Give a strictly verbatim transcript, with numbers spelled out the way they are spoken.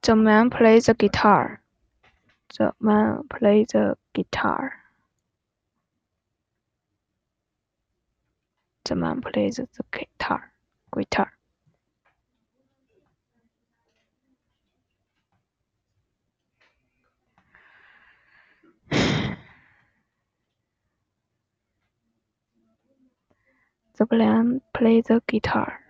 The man plays the guitar. The man plays the guitar. The man plays the guitar. Guitar. The man plays the guitar.